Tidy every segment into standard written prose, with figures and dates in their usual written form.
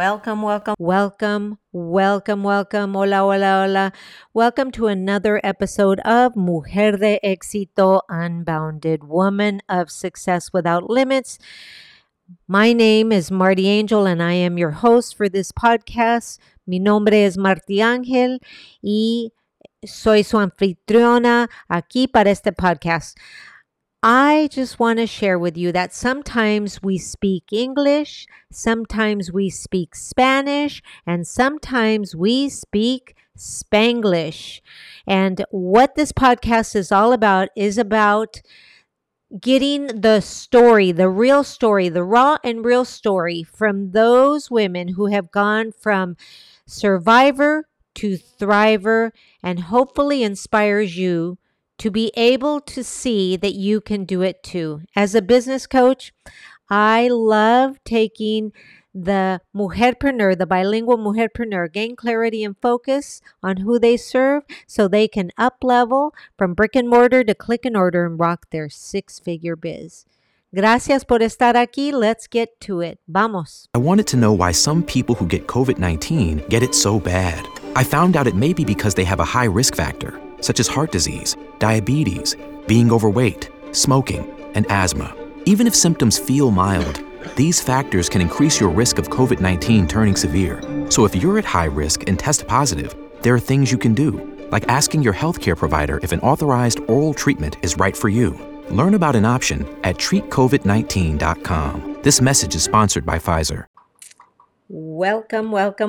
welcome. Hola, hola, hola. Welcome to another episode of Mujer de Éxito Unbounded, Woman of Success Without Limits. My name is Marty Angel and I am your host for this podcast. Mi nombre es Marty Ángel y soy su anfitriona aquí para este podcast. I just want to share with you that sometimes we speak English, sometimes we speak Spanish, and sometimes we speak Spanglish. And what this podcast is about getting the story, the real story, the raw and real story from those women who have gone from survivor to thriver and hopefully inspires you to be able to see that you can do it too. As a business coach, I love taking the mujerpreneur, the bilingual mujerpreneur, gain clarity and focus on who they serve so they can up level from brick and mortar to click and order and rock their six-figure biz. Gracias por estar aquí. Let's get to it. Vamos. I wanted to know why some people who get COVID-19 get it so bad. I found out it may be because they have a high risk factor, such as heart disease, diabetes, being overweight, smoking, and asthma. Even if symptoms feel mild, these factors can increase your risk of COVID-19 turning severe. So if you're at high risk and test positive, there are things you can do, like asking your healthcare provider if an authorized oral treatment is right for you. Learn about an option at treatcovid19.com. This message is sponsored by Pfizer. Welcome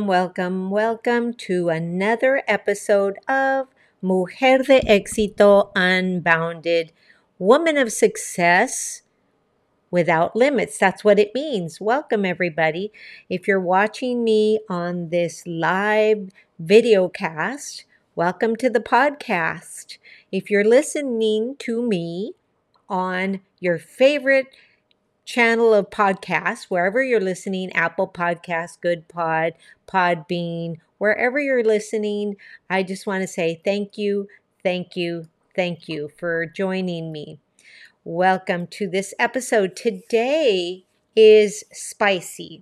to another episode of Mujer de Éxito Unbounded, Woman of Success Without Limits. That's what it means. Welcome, everybody. If you're watching me on this live video cast, welcome to the podcast. If you're listening to me on your favorite channel of podcasts, wherever you're listening, Apple Podcasts, Good Pod, Podbean, wherever you're listening, I just want to say thank you for joining me. Welcome to this episode. Today is spicy.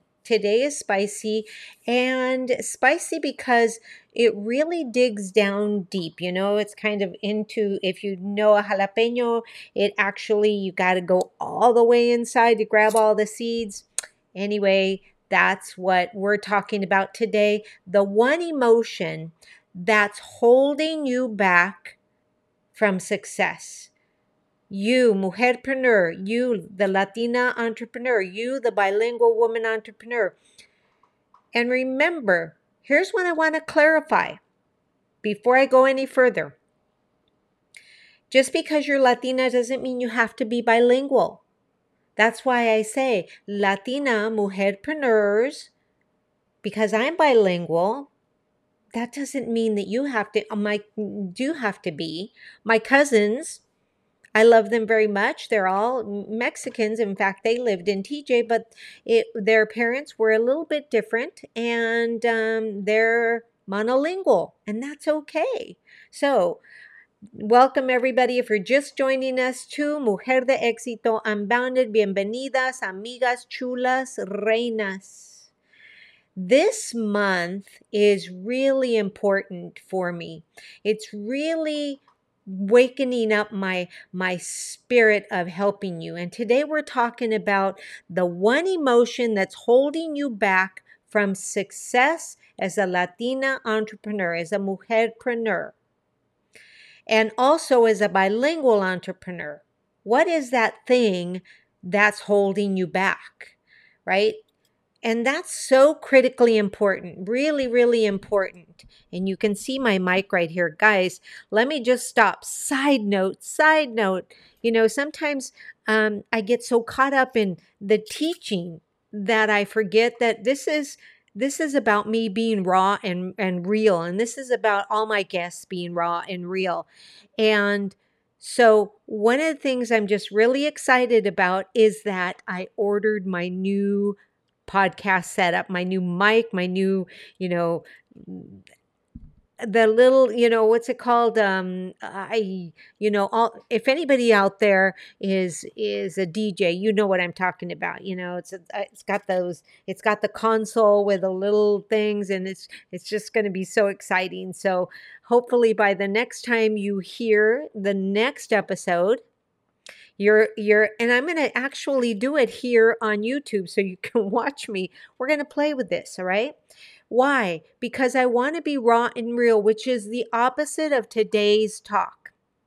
And spicy because it really digs down deep. You know, it's kind of into, if you know a jalapeno, it actually, you got to go all the way inside to grab all the seeds. Anyway, that's what we're talking about today. The one emotion that's holding you back from success. You, mujerpreneur, you, the Latina entrepreneur, you, the bilingual woman entrepreneur. And remember, here's what I want to clarify before I go any further. Just because you're Latina doesn't mean you have to be bilingual. That's why I say Latina mujerpreneurs, because I'm bilingual. That doesn't mean that you have to, do have to be. My cousins, I love them very much. They're all Mexicans. In fact, they lived in TJ, but their parents were a little bit different, and they're monolingual, and that's okay. So, welcome everybody. If you're just joining us to Mujer de Éxito Unbounded, bienvenidas, amigas, chulas, reinas. This month is really important for me. It's really wakening up my spirit of helping you. And today we're talking about the one emotion that's holding you back from success as a Latina entrepreneur, as a mujerpreneur, and also as a bilingual entrepreneur. What is that thing that's holding you back, right? And that's so critically important, really, really important. And you can see my mic right here. Guys, let me just stop. Side note. You know, sometimes I get so caught up in the teaching that I forget that this is about me being raw and real. And this is about all my guests being raw and real. And so one of the things I'm just really excited about is that I ordered my new podcast setup, my new mic, my new, the little, what's it called? If anybody out there is a DJ, you know what I'm talking about. It's got the console with the little things, and it's just going to be so exciting. So hopefully by the next time you hear the next episode, and I'm going to actually do it here on YouTube so you can watch me. We're going to play with this, all right? Why? Because I want to be raw and real, which is the opposite of today's talk.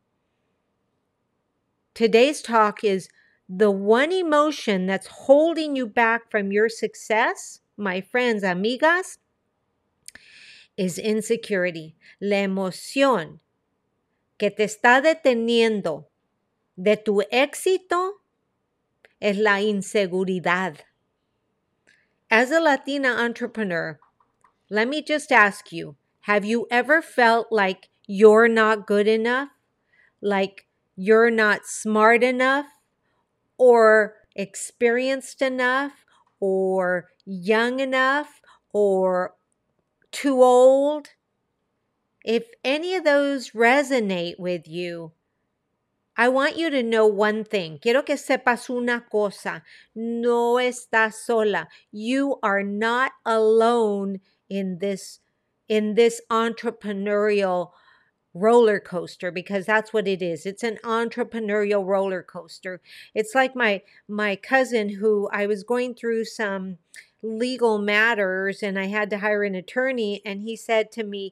Today's talk is the one emotion that's holding you back from your success, my friends, amigas, is insecurity. La emoción que te está deteniendo de tu éxito es la inseguridad. As a Latina entrepreneur, let me just ask you, have you ever felt like you're not good enough? Like you're not smart enough or experienced enough or young enough or too old? If any of those resonate with you, I want you to know one thing. Quiero que sepas una cosa. No estás sola. You are not alone in this entrepreneurial roller coaster, because that's what it is. It's an entrepreneurial roller coaster. It's like my cousin, who I was going through some legal matters and I had to hire an attorney, and he said to me,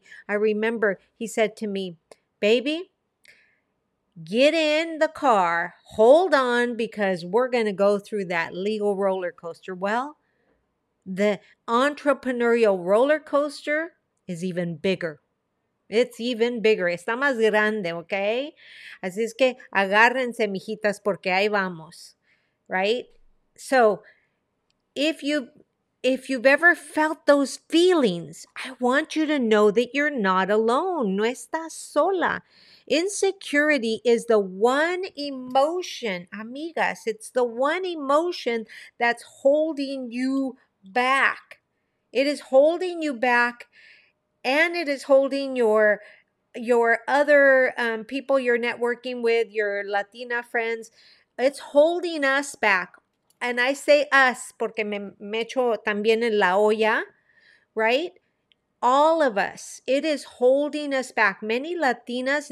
baby, get in the car, hold on, because we're going to go through that legal roller coaster. Well, the entrepreneurial roller coaster is even bigger. It's even bigger. Está más grande, ¿ok? Así es que agárrense, mijitas, porque ahí vamos, right? So, if you've ever felt those feelings, I want you to know that you're not alone. No estás sola. Insecurity is the one emotion, amigas, it's the one emotion that's holding you back. It is holding you back, and it is holding your other people you're networking with, your Latina friends. It's holding us back. And I say us porque me echo también en la olla, right? All of us. It is holding us back. Many Latinas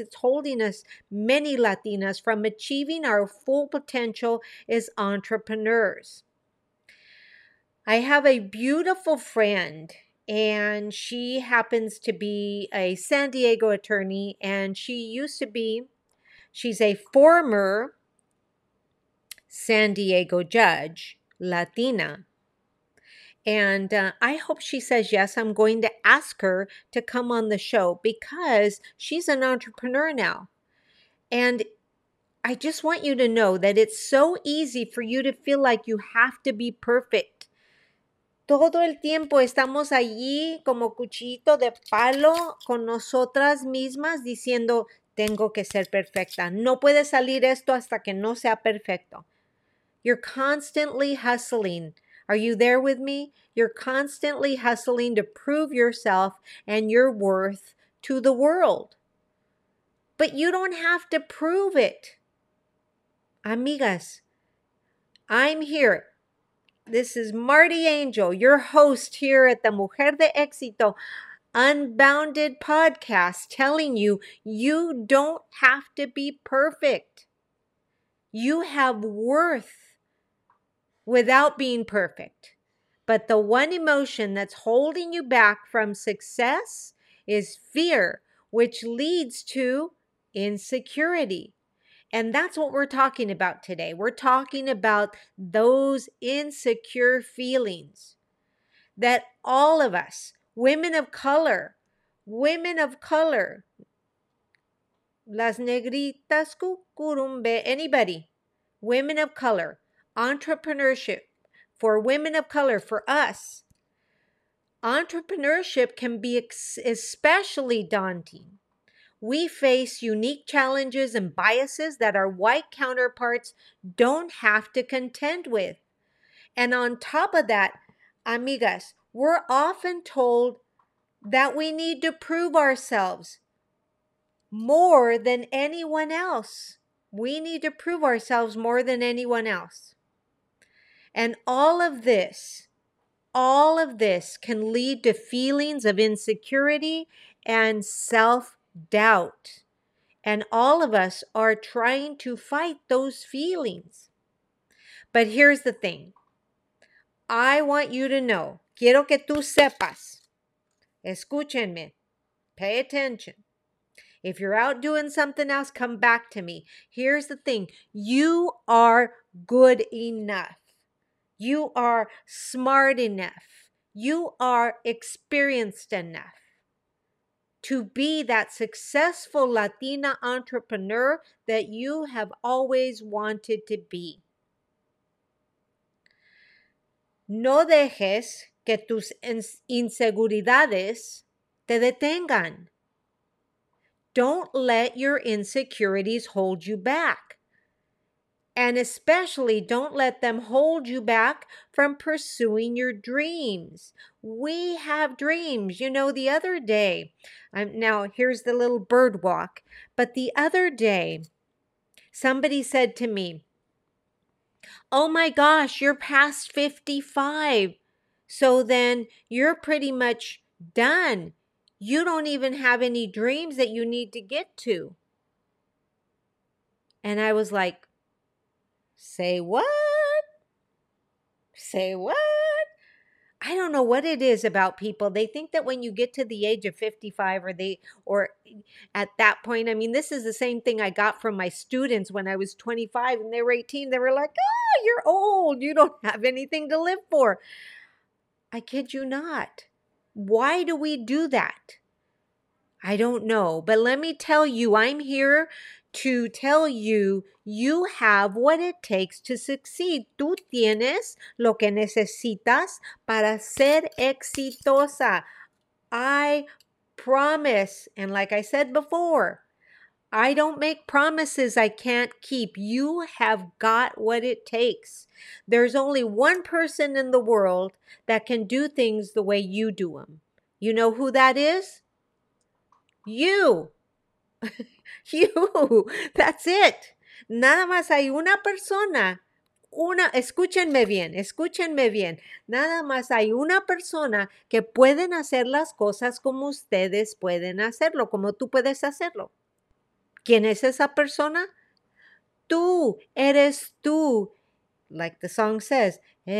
from achieving our full potential as entrepreneurs. I have a beautiful friend, and she happens to be a San Diego attorney, and she's a former San Diego judge, Latina. And I hope she says yes. I'm going to ask her to come on the show because she's an entrepreneur now. And I just want you to know that it's so easy for you to feel like you have to be perfect. Todo el tiempo estamos allí como cuchillito de palo con nosotras mismas diciendo, tengo que ser perfecta. No puede salir esto hasta que no sea perfecto. You're constantly hustling. Are you there with me? You're constantly hustling to prove yourself and your worth to the world. But you don't have to prove it. Amigas, I'm here. This is Marty Angel, your host here at the Mujer de Éxito Unbounded podcast, telling you you don't have to be perfect. You have worth without being perfect. But the one emotion that's holding you back from success is fear, which leads to insecurity. And that's what we're talking about today. We're talking about those insecure feelings that all of us, women of color, las negritas, cucurumbe, anybody, women of color, entrepreneurship for women of color, for us, entrepreneurship can be especially daunting. We face unique challenges and biases that our white counterparts don't have to contend with. And on top of that, amigas, we're often told that we need to prove ourselves more than anyone else. We need to prove ourselves more than anyone else. And all of this can lead to feelings of insecurity and self-doubt. And all of us are trying to fight those feelings. But here's the thing. I want you to know, quiero que tú sepas, escúchenme, pay attention. If you're out doing something else, come back to me. Here's the thing. You are good enough. You are smart enough. You are experienced enough to be that successful Latina entrepreneur that you have always wanted to be. No dejes que tus inseguridades te detengan. Don't let your insecurities hold you back. And especially don't let them hold you back from pursuing your dreams. We have dreams. You know, the other day, now here's the little bird walk, but the other day, somebody said to me, "Oh my gosh, you're past 55. So then you're pretty much done. You don't even have any dreams that you need to get to." And I was like, say what? Say what? I don't know what it is about people. They think that when you get to the age of 55 or at that point, I mean, this is the same thing I got from my students when I was 25 and they were 18. They were like, "Oh, you're old. You don't have anything to live for." I kid you not. Why do we do that? I don't know. But let me tell you, I'm here to tell you, you have what it takes to succeed. Tú tienes lo que necesitas para ser exitosa. I promise. And like I said before, I don't make promises I can't keep. You have got what it takes. There's only one person in the world that can do things the way you do them. You know who that is? You. You. That's it. Nada más hay una persona. Escúchenme bien. Nada más hay una persona que pueden hacer las cosas como ustedes pueden hacerlo, como tú puedes hacerlo. ¿Quién es esa persona? Tú, eres tú. Like the song says,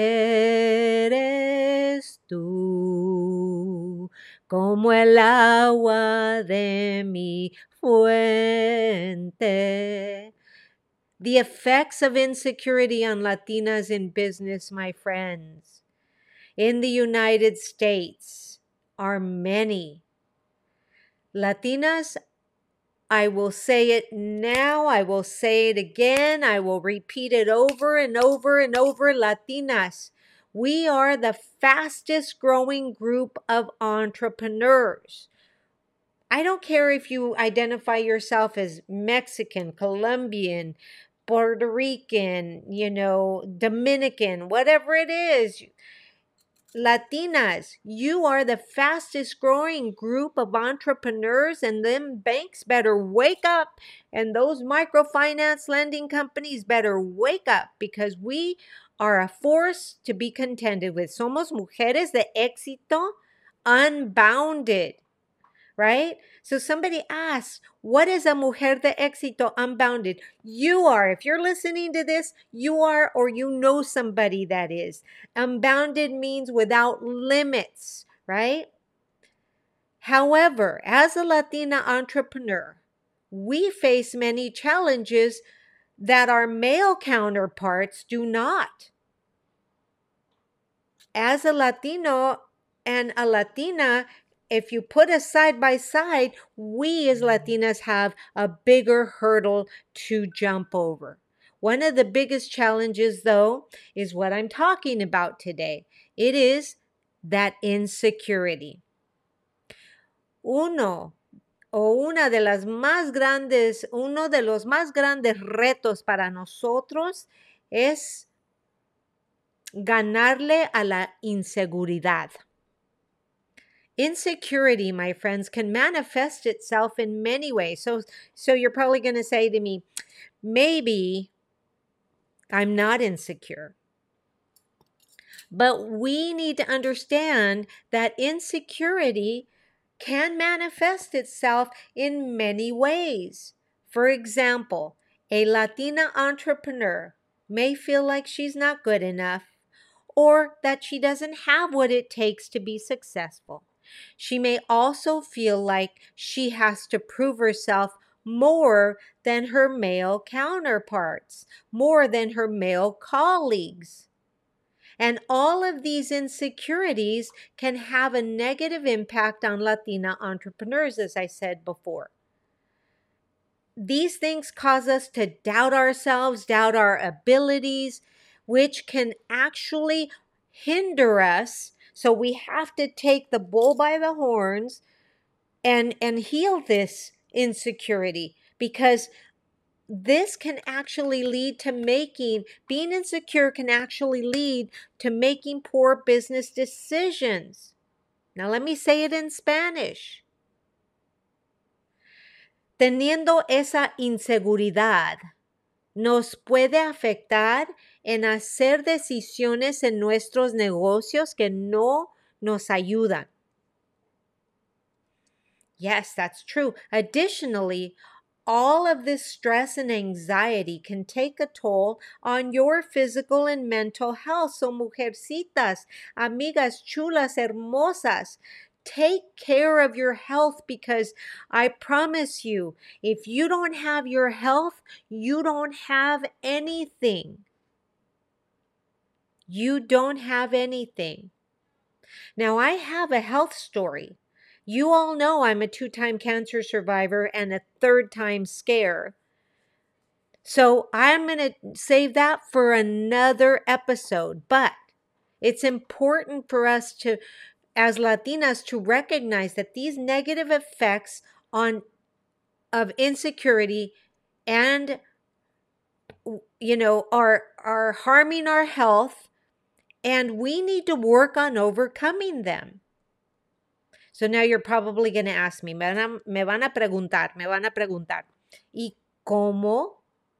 eres tú, como el agua de mi fuente. The effects of insecurity on Latinas in business, my friends, in the United States are many. Latinas, I will say it now, I will say it again, I will repeat it over and over and over. Latinas, we are the fastest growing group of entrepreneurs. I don't care if you identify yourself as Mexican, Colombian, Puerto Rican, Dominican, whatever it is. Latinas, you are the fastest growing group of entrepreneurs, and them banks better wake up, and those microfinance lending companies better wake up, because we are a force to be contended with. Somos mujeres de éxito, unbounded, right? So somebody asks, what is a mujer de éxito unbounded? You are. If you're listening to this, you are, or you know somebody that is. Unbounded means without limits, right? However, as a Latina entrepreneur, we face many challenges that our male counterparts do not. As a Latino and a Latina, if you put us side by side, we as Latinas have a bigger hurdle to jump over. One of the biggest challenges, though, is what I'm talking about today. It is that insecurity. Uno de los más grandes retos para nosotros es ganarle a la inseguridad. Insecurity, my friends, can manifest itself in many ways. So you're probably going to say to me, maybe I'm not insecure. But we need to understand that insecurity can manifest itself in many ways. For example, a Latina entrepreneur may feel like she's not good enough or that she doesn't have what it takes to be successful. She may also feel like she has to prove herself more than her male counterparts, more than her male colleagues. And all of these insecurities can have a negative impact on Latina entrepreneurs, as I said before. These things cause us to doubt ourselves, doubt our abilities, which can actually hinder us. So we have to take the bull by the horns and heal this insecurity, because this can actually lead to being insecure can actually lead to making poor business decisions. Now let me say it in Spanish. Teniendo esa inseguridad, nos puede afectar en hacer decisiones en nuestros negocios que no nos ayudan. Yes, that's true. Additionally, all of this stress and anxiety can take a toll on your physical and mental health. So, mujercitas, amigas chulas, hermosas, take care of your health, because I promise you, if you don't have your health, you don't have anything. You don't have anything. Now, I have a health story. You all know I'm a 2-time cancer survivor and a 3rd-time scare. So I'm going to save that for another episode. But it's important for us to, as Latinas, to recognize that these negative effects of insecurity and are harming our health, and we need to work on overcoming them. So now you're probably going to ask me, me van a preguntar, ¿y cómo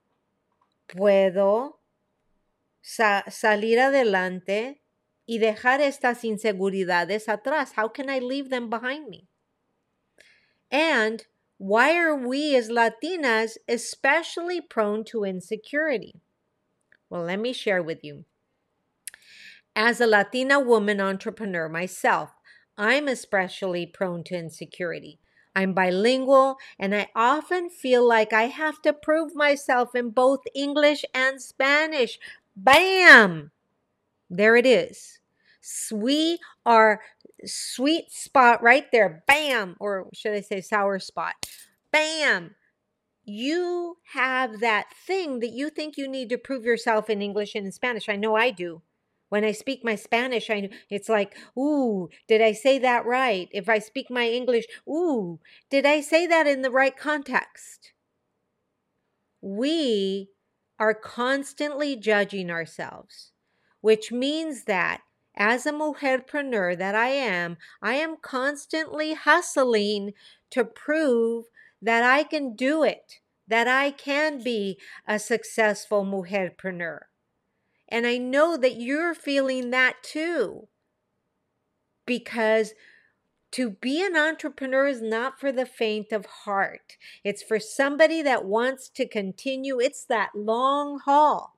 puedo salir adelante y dejar estas inseguridades atrás? How can I leave them behind me? And why are we as Latinas especially prone to insecurity? Well, let me share with you. As a Latina woman entrepreneur myself, I'm especially prone to insecurity. I'm bilingual, and I often feel like I have to prove myself in both English and Spanish. Bam! There it is. We are sweet spot right there. Bam! Or should I say sour spot? Bam! You have that thing that you think you need to prove yourself in English and in Spanish. I know I do. When I speak my Spanish, it's like, ooh, did I say that right? If I speak my English, ooh, did I say that in the right context? We are constantly judging ourselves, which means that as a mujerpreneur that I am constantly hustling to prove that I can do it, that I can be a successful mujerpreneur. And I know that you're feeling that too, because to be an entrepreneur is not for the faint of heart. It's for somebody that wants to continue. It's that long haul.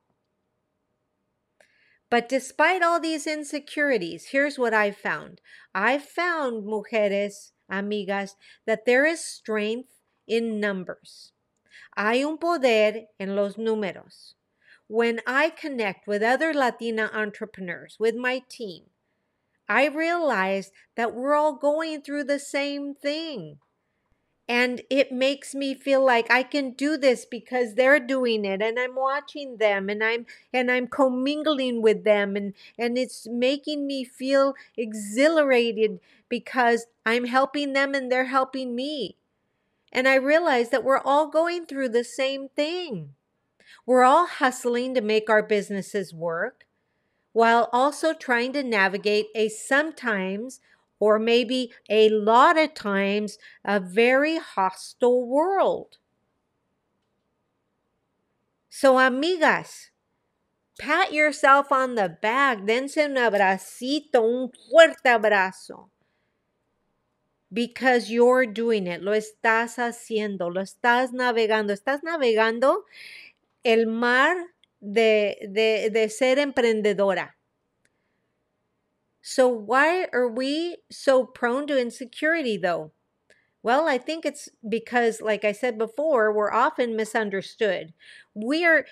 But despite all these insecurities, here's what I found. I found, mujeres, amigas, that there is strength in numbers. Hay un poder en los números. When I connect with other Latina entrepreneurs, with my team, I realize that we're all going through the same thing. And it makes me feel like I can do this because they're doing it, and I'm watching them, and I'm commingling with them, and it's making me feel exhilarated because I'm helping them and they're helping me. And I realize that we're all going through the same thing. We're all hustling to make our businesses work, while also trying to navigate a sometimes or maybe a lot of times a very hostile world. So, amigas, pat yourself on the back, dense un abracito, un fuerte abrazo. Because you're doing it, lo estás haciendo, lo estás navegando el mar de ser emprendedora. So why are we so prone to insecurity though? Well, I think it's because, like I said before, we're often misunderstood. We are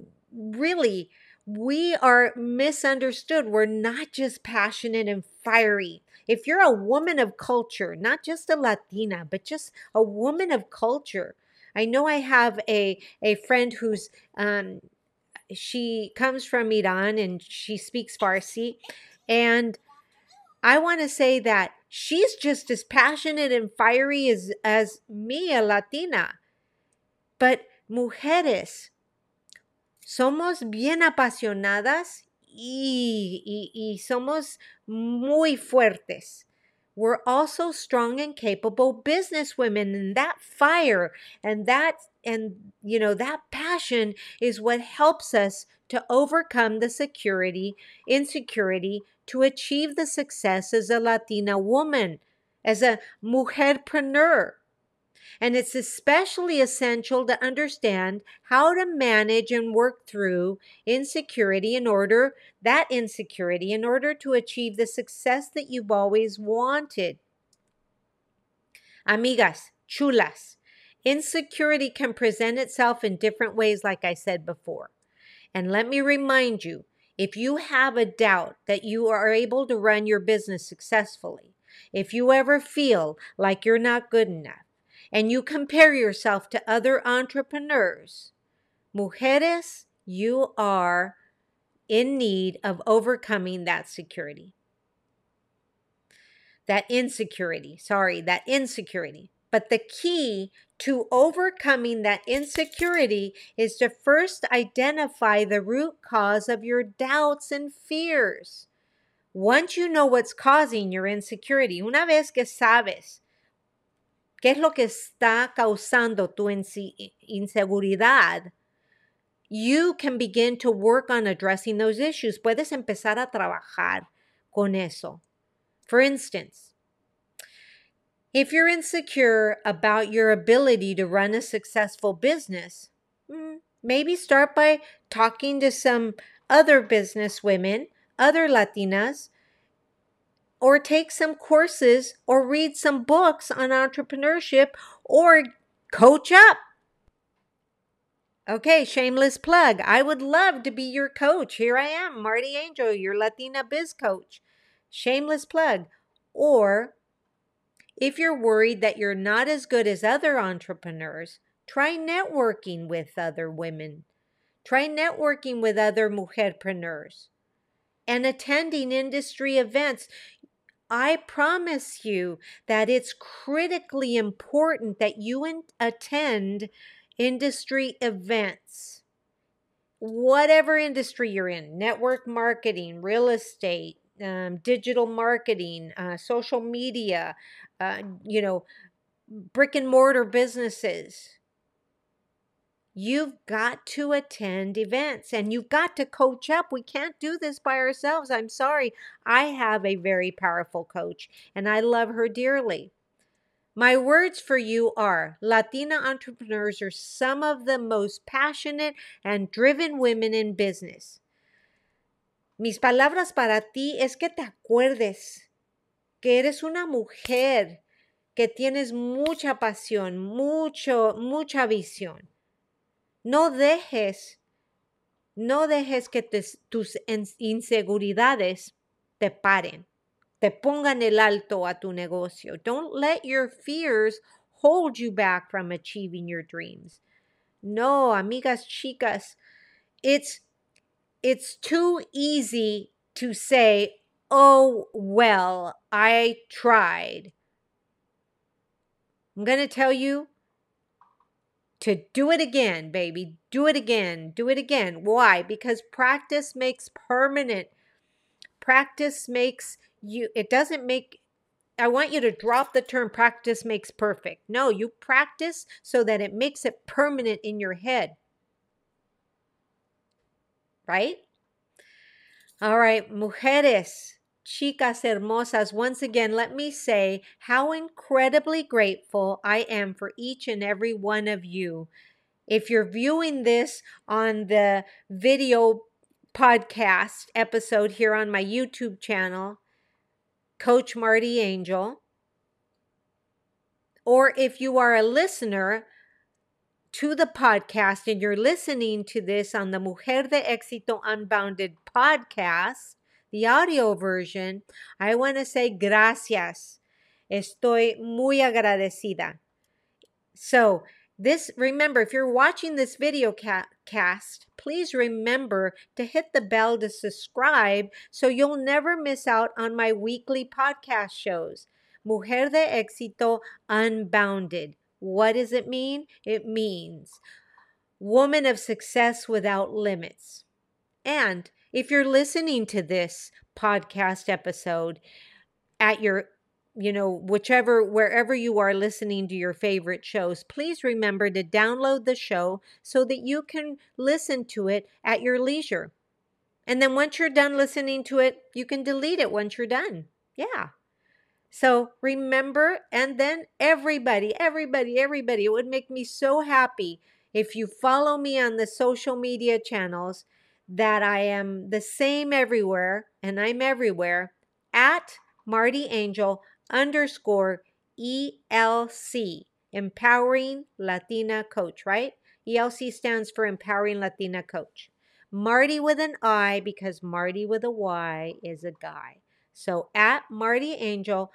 misunderstood. We're not just passionate and fiery. If you're a woman of culture, not just a Latina, but just a woman of culture. I know I have a friend who's she comes from Iran and she speaks Farsi, and I want to say that she's just as passionate and fiery as me, a Latina. But mujeres, somos bien apasionadas y somos muy fuertes. We're also strong and capable businesswomen, and that fire and that passion is what helps us to overcome the insecurity, to achieve the success as a Latina woman, as a mujerpreneur. And it's especially essential to understand how to manage and work through insecurity in order to achieve the success that you've always wanted. Amigas, chulas, insecurity can present itself in different ways, like I said before. And let me remind you, if you have a doubt that you are able to run your business successfully, if you ever feel like you're not good enough, and you compare yourself to other entrepreneurs, mujeres, you are in need of overcoming that insecurity. But the key to overcoming that insecurity is to first identify the root cause of your doubts and fears. Once you know what's causing your insecurity, una vez que sabes qué es lo que está causando tu inseguridad, you can begin to work on addressing those issues. Puedes empezar a trabajar con eso. For instance, if you're insecure about your ability to run a successful business, maybe start by talking to some other business women, other Latinas, or take some courses or read some books on entrepreneurship or coach up. Okay, shameless plug. I would love to be your coach. Here I am, Marty Angel, your Latina biz coach. Shameless plug. Or if you're worried that you're not as good as other entrepreneurs, try networking with other women. Try networking with other mujerpreneurs and attending industry events. I promise you that it's critically important that you attend industry events. Whatever industry you're in, network marketing, real estate, digital marketing, social media, brick and mortar businesses. You've got to attend events and you've got to coach up. We can't do this by ourselves. I'm sorry. I have a very powerful coach and I love her dearly. My words for you are, Latina entrepreneurs are some of the most passionate and driven women in business. Mis palabras para ti es que te acuerdes que eres una mujer, que tienes mucha pasión, mucha visión. No dejes que tus inseguridades te paren, te pongan el alto a tu negocio. Don't let your fears hold you back from achieving your dreams. No, amigas chicas, it's too easy to say, oh, well, I tried. I'm going to tell you to do it again, baby. Do it again. Do it again. Why? Because practice makes permanent. Practice makes you, it doesn't make I want you to drop the term practice makes perfect. No, you practice so that it makes it permanent in your head. Right? All right, mujeres, chicas hermosas, once again, let me say how incredibly grateful I am for each and every one of you. If you're viewing this on the video podcast episode here on my YouTube channel, Coach Marty Angel, or if you are a listener to the podcast and you're listening to this on the Mujer de Éxito Unbounded podcast, the audio version, I want to say gracias. Estoy muy agradecida. So, remember, if you're watching this video cast, please remember to hit the bell to subscribe so you'll never miss out on my weekly podcast shows. Mujer de Éxito Unbounded. What does it mean? It means woman of success without limits. And if you're listening to this podcast episode at your wherever you are listening to your favorite shows, please remember to download the show so that you can listen to it at your leisure. And then once you're done listening to it, you can delete it once you're done. Yeah. So remember, and then everybody, it would make me so happy if you follow me on the social media channels that I am the same everywhere, and I'm everywhere, at Marty Angel _ELC, Empowering Latina Coach, right? ELC stands for Empowering Latina Coach. Marty with an I, because Marty with a Y is a guy. So at Marty Angel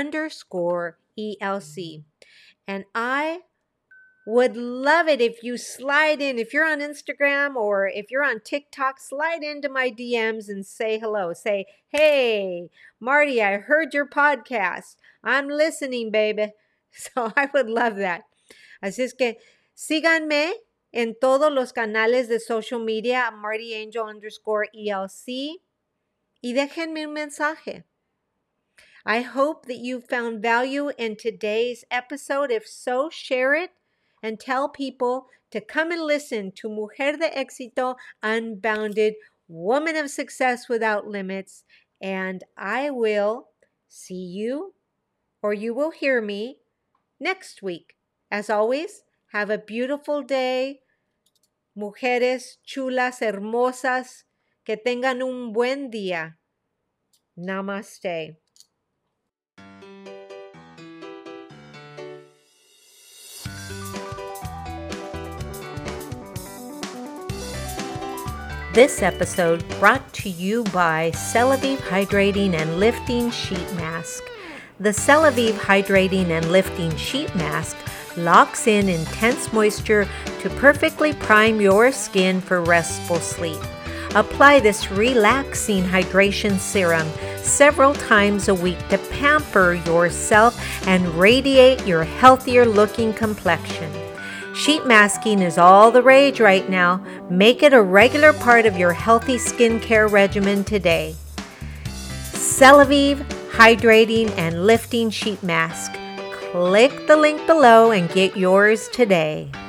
_ELC. And I would love it if you slide in, if you're on Instagram or if you're on TikTok, slide into my DMs and say hello. Say, hey, Marty, I heard your podcast. I'm listening, baby. So I would love that. Así es que síganme en todos los canales de social media, Marty Angel _ELC, y déjenme un mensaje. I hope that you found value in today's episode. If so, share it and tell people to come and listen to Mujer de Éxito Unbounded, Woman of Success Without Limits. And I will see you, or you will hear me, next week. As always, have a beautiful day. Mujeres chulas, hermosas, que tengan un buen día. Namaste. This episode brought to you by Celavive Hydrating and Lifting Sheet Mask. The Celavive Hydrating and Lifting Sheet Mask locks in intense moisture to perfectly prime your skin for restful sleep. Apply this relaxing hydration serum several times a week to pamper yourself and radiate your healthier looking complexion. Sheet masking is all the rage right now. Make it a regular part of your healthy skincare regimen today. Celavive Hydrating and Lifting Sheet Mask. Click the link below and get yours today.